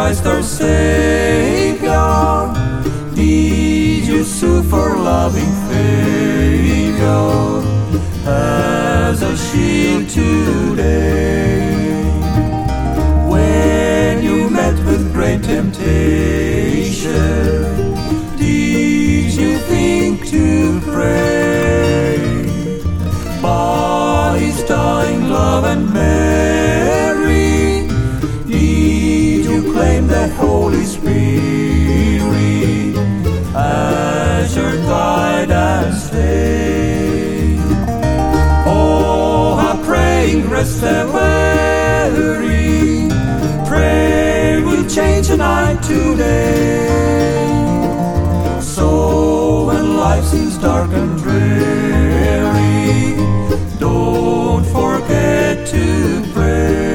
Christ our Savior? Did you sue for loving failure as a shield today? When you met with great temptation, did you think to pray? By His dying love and Mary, did you claim the Holy Spirit as your guide and stay? Oh, how praying rest and weary, prayer will change the night today. So when life seems dark and dreary, don't forget to pray.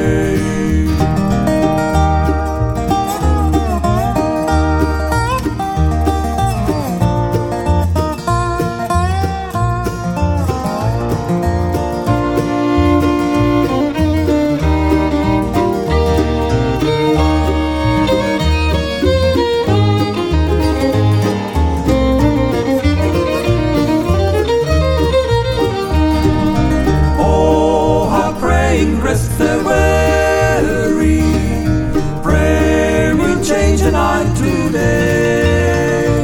Rest the weary, prayer will change the night today.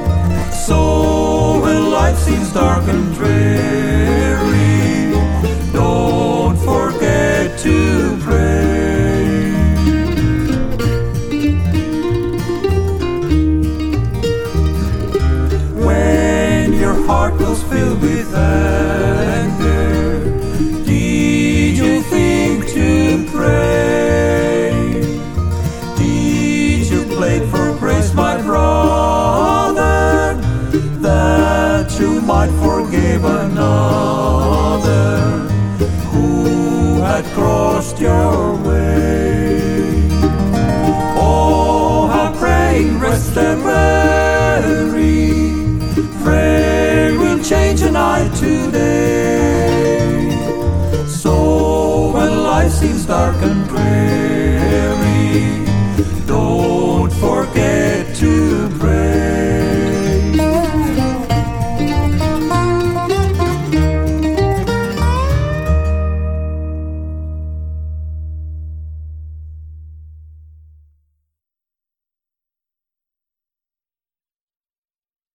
So when life seems dark and dreary, don't forget to pray. When your heart was filled with anger, to pray? Did you plead for grace, my brother, that you might forgive another who had crossed your way? Oh, how praying rest and weary, prayer will change the night today. So when life seems dark and gray,